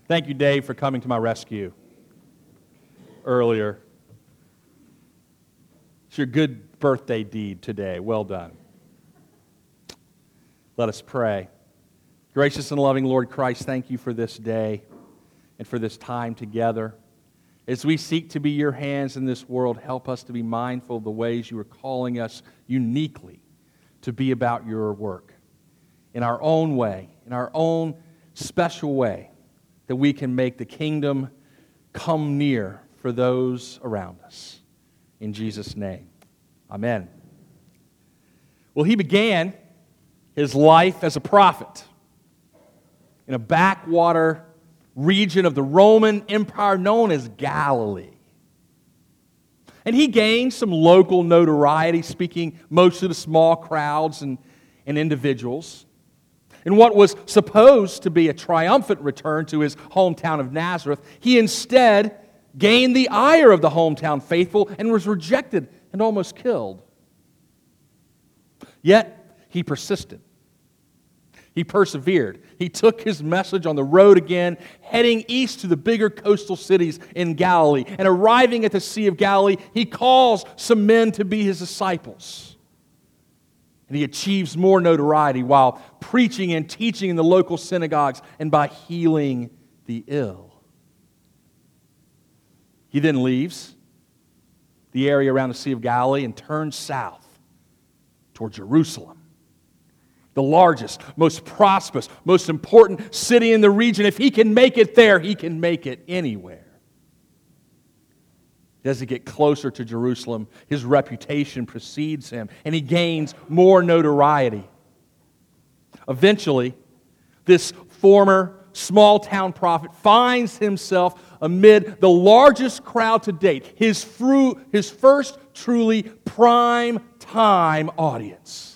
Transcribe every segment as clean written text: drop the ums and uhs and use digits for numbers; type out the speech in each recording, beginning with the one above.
Thank you, Dave, for coming to my rescue earlier. It's your good birthday deed today. Well done. Let us pray. Gracious and loving Lord Christ, thank you for this day and for this time together. As we seek to be your hands in this world, help us to be mindful of the ways you are calling us uniquely to be about your work in our own way, in our own special way, that we can make the kingdom come near for those around us. In Jesus' name, amen. Well, he began his life as a prophet in a backwater region of the Roman Empire known as Galilee. And he gained some local notoriety, speaking mostly to small crowds and individuals. In what was supposed to be a triumphant return to his hometown of Nazareth, he instead gained the ire of the hometown faithful and was rejected and almost killed. Yet, he persisted. He persevered. He took his message on the road again, heading east to the bigger coastal cities in Galilee. And arriving at the Sea of Galilee, he calls some men to be his disciples. And he achieves more notoriety while preaching and teaching in the local synagogues and by healing the ill. He then leaves the area around the Sea of Galilee and turns south toward Jerusalem, the largest, most prosperous, most important city in the region. If he can make it there, he can make it anywhere. As he gets closer to Jerusalem, his reputation precedes him, and he gains more notoriety. Eventually, this former small-town prophet finds himself amid the largest crowd to date, his first truly prime-time audience.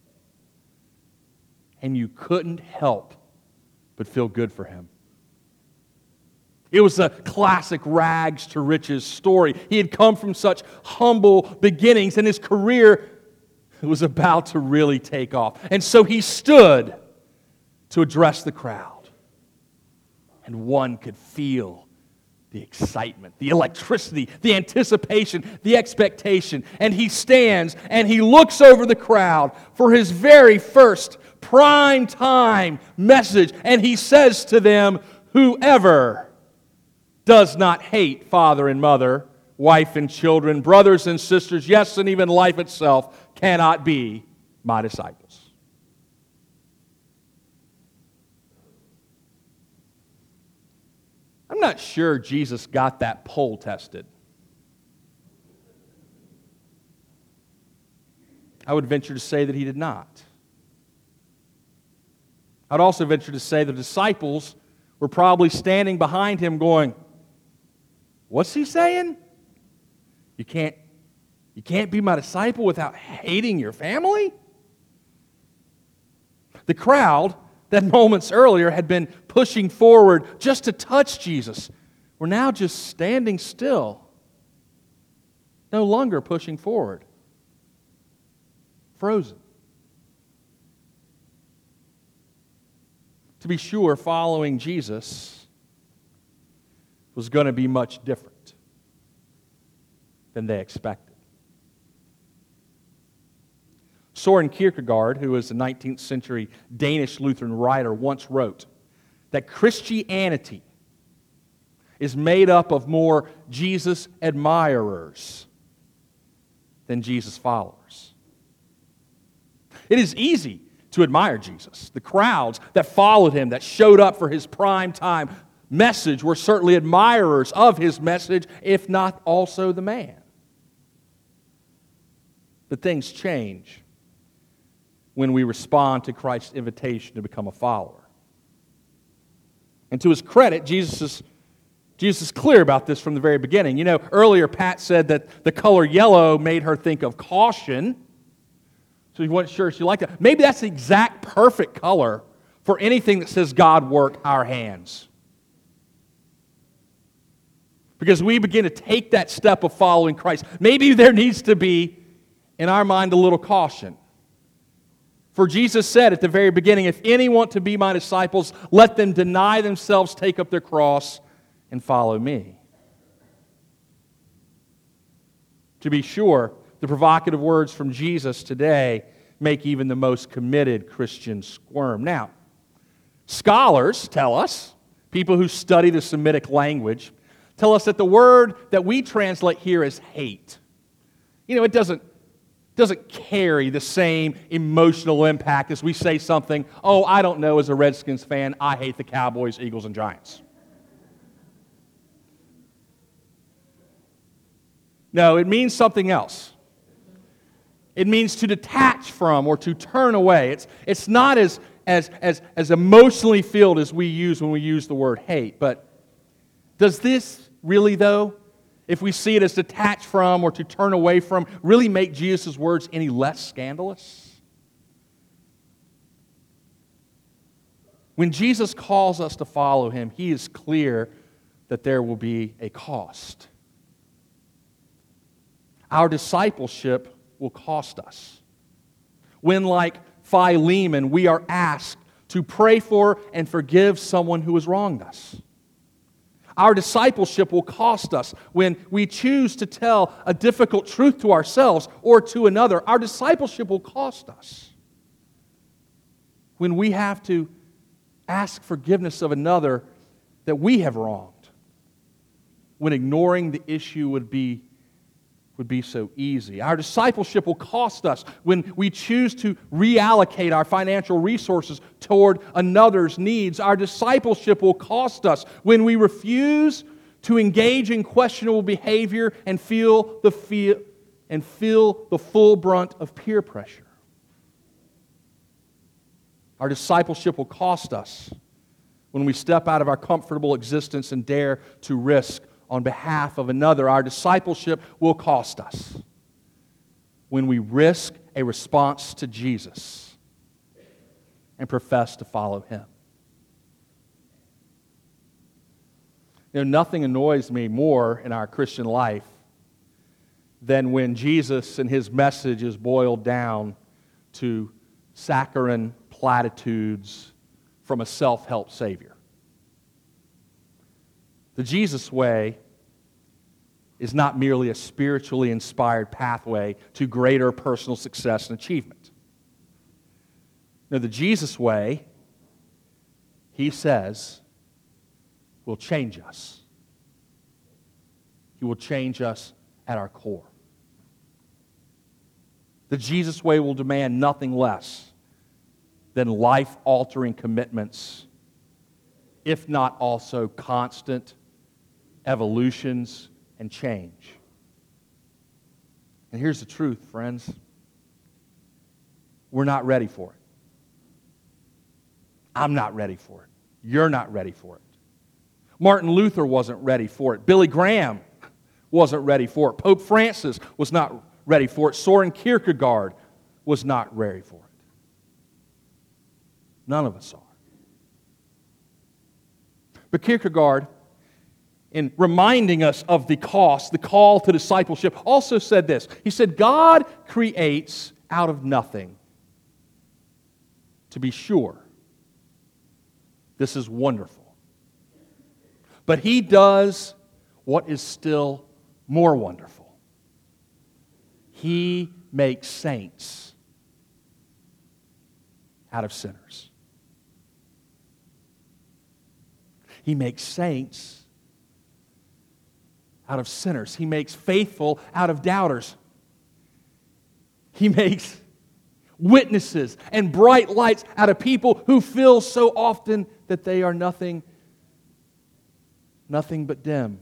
And you couldn't help but feel good for him. It was a classic rags to riches story. He had come from such humble beginnings, and his career was about to really take off. And so he stood to address the crowd. And one could feel the excitement, the electricity, the anticipation, the expectation. And he stands and he looks over the crowd for his very first prime time message. And he says to them, "Whoever does not hate father and mother, wife and children, brothers and sisters, yes, and even life itself, cannot be my disciples." I'm not sure Jesus got that poll tested. I would venture to say that he did not. I'd also venture to say the disciples were probably standing behind him going, "What's he saying? You can't be my disciple without hating your family?" The crowd that moments earlier had been pushing forward just to touch Jesus were now just standing still, no longer pushing forward, frozen. To be sure, following Jesus was going to be much different than they expected. Søren Kierkegaard, who was a 19th century Danish Lutheran writer, once wrote that Christianity is made up of more Jesus admirers than Jesus followers. It is easy to admire Jesus. The crowds that followed him, that showed up for his prime time message, were certainly admirers of his message, if not also the man. But things change when we respond to Christ's invitation to become a follower. And to his credit, Jesus is clear about this from the very beginning. You know, earlier Pat said that the color yellow made her think of caution. So he wasn't sure she liked that. Maybe that's the exact perfect color for anything that says God work our hands. Because we begin to take that step of following Christ. Maybe there needs to be, in our mind, a little caution. For Jesus said at the very beginning, if any want to be my disciples, let them deny themselves, take up their cross, and follow me. To be sure, the provocative words from Jesus today make even the most committed Christian squirm. Now, scholars tell us, people who study the Semitic language, tell us that the word that we translate here as hate, it doesn't carry the same emotional impact as we say something, I don't know, as a Redskins fan, I hate the Cowboys, Eagles, and Giants. No, it means something else. It means to detach from or to turn away. It's not as emotionally filled as we use when we use the word hate. But does this really, though, if we see it as detached from or to turn away from, really make Jesus' words any less scandalous? When Jesus calls us to follow Him, He is clear that there will be a cost. Our discipleship will cost us. When, like Philemon, we are asked to pray for and forgive someone who has wronged us. Our discipleship will cost us when we choose to tell a difficult truth to ourselves or to another. Our discipleship will cost us when we have to ask forgiveness of another that we have wronged, when ignoring the issue would be so easy. Our discipleship will cost us when we choose to reallocate our financial resources toward another's needs. Our discipleship will cost us when we refuse to engage in questionable behavior and feel the full brunt of peer pressure. Our discipleship will cost us when we step out of our comfortable existence and dare to risk on behalf of another. Our discipleship will cost us when we risk a response to Jesus and profess to follow Him. Nothing annoys me more in our Christian life than when Jesus and His message is boiled down to saccharine platitudes from a self-help Savior. The Jesus way is not merely a spiritually inspired pathway to greater personal success and achievement. No, the Jesus way, He says, will change us. He will change us at our core. The Jesus way will demand nothing less than life-altering commitments, if not also constant evolutions and change. And here's the truth, friends. We're not ready for it. I'm not ready for it. You're not ready for it. Martin Luther wasn't ready for it. Billy Graham wasn't ready for it. Pope Francis was not ready for it. Soren Kierkegaard was not ready for it. None of us are. But Kierkegaard, in reminding us of the cost, the call to discipleship, also said this. He said, God creates out of nothing. To be sure, this is wonderful. But He does what is still more wonderful. He makes saints out of sinners. He makes saints out of sinners. He makes faithful out of doubters. He makes witnesses and bright lights out of people who feel so often that they are nothing but dim.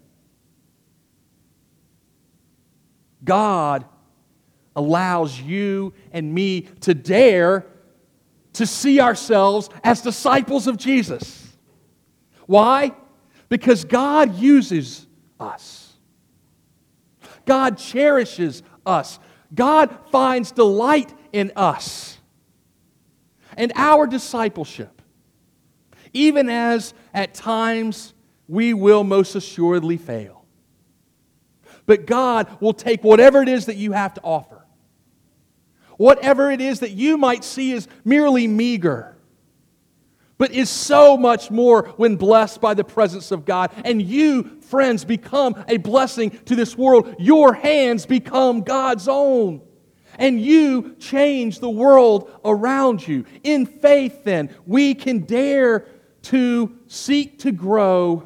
God allows you and me to dare to see ourselves as disciples of Jesus. Why? Because God uses us. God cherishes us. God finds delight in us. And our discipleship, even as at times we will most assuredly fail. But God will take whatever it is that you have to offer, Whatever it is that you might see as merely meager, but is so much more when blessed by the presence of God. And you, friends, become a blessing to this world. Your hands become God's own. And you change the world around you. In faith, then, we can dare to seek to grow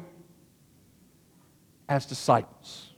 as disciples.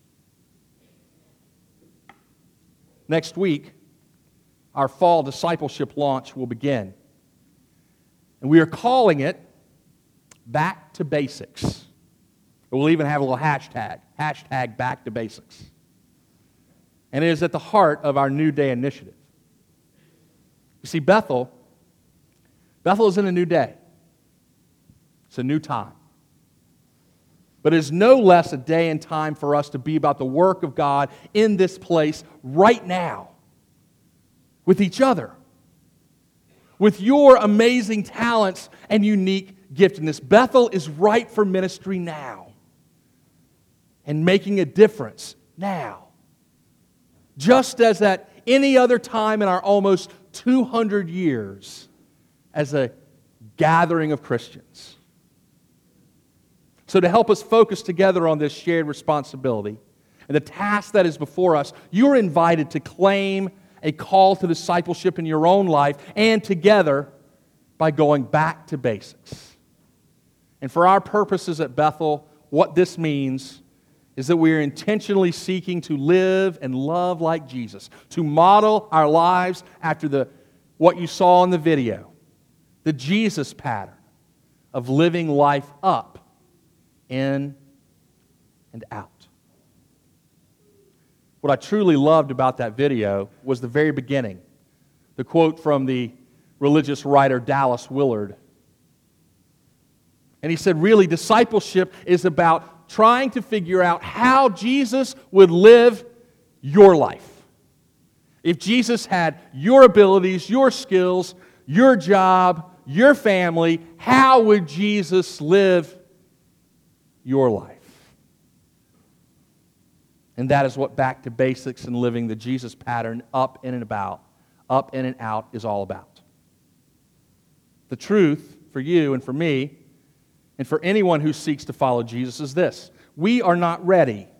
Next week, our fall discipleship launch will begin. And we are calling it Back to Basics. We'll even have a little hashtag Back to Basics. And it is at the heart of our New Day initiative. You see, Bethel is in a new day. It's a new time. But it is no less a day and time for us to be about the work of God in this place right now, with each other, with your amazing talents and unique giftedness. Bethel is right for ministry now and making a difference now. Just as at any other time in our almost 200 years as a gathering of Christians. So to help us focus together on this shared responsibility and the task that is before us, you're invited to claim a call to discipleship in your own life and together by going back to basics. And for our purposes at Bethel, what this means is that we are intentionally seeking to live and love like Jesus, to model our lives after what you saw in the video, the Jesus pattern of living life up, in, and out. What I truly loved about that video was the very beginning, the quote from the religious writer Dallas Willard. And he said, really, discipleship is about trying to figure out how Jesus would live your life. If Jesus had your abilities, your skills, your job, your family, how would Jesus live your life? And that is what back to basics and living the Jesus pattern up in and out is all about. The truth for you and for me and for anyone who seeks to follow Jesus is this: we are not ready,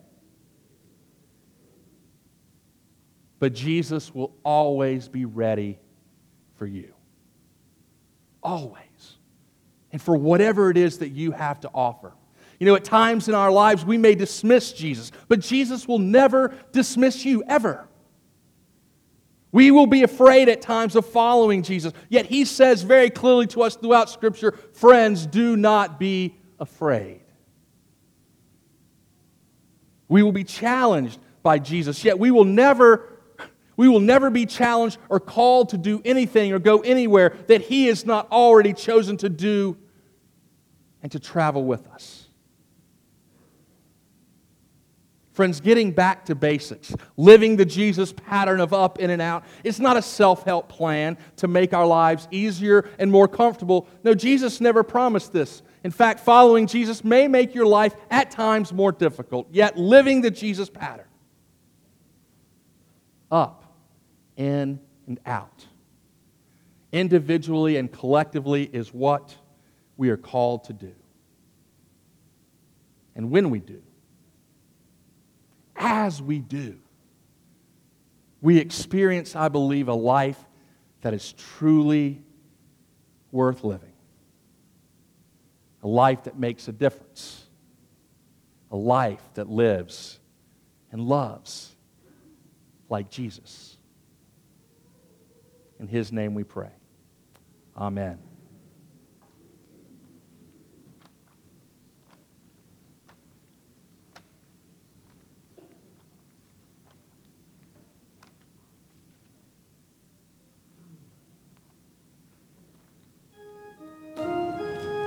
but Jesus will always be ready for you. Always. And for whatever it is that you have to offer. You know, at times in our lives we may dismiss Jesus, but Jesus will never dismiss you, ever. We will be afraid at times of following Jesus, yet He says very clearly to us throughout Scripture, friends, do not be afraid. We will be challenged by Jesus, yet we will never be challenged or called to do anything or go anywhere that He has not already chosen to do and to travel with us. Friends, getting back to basics, living the Jesus pattern of up, in, and out, it's not a self-help plan to make our lives easier and more comfortable. No, Jesus never promised this. In fact, following Jesus may make your life at times more difficult, yet living the Jesus pattern, up, in, and out, individually and collectively, is what we are called to do. And when we do, as we do, we experience, I believe, a life that is truly worth living. A life that makes a difference. A life that lives and loves like Jesus. In His name we pray. Amen.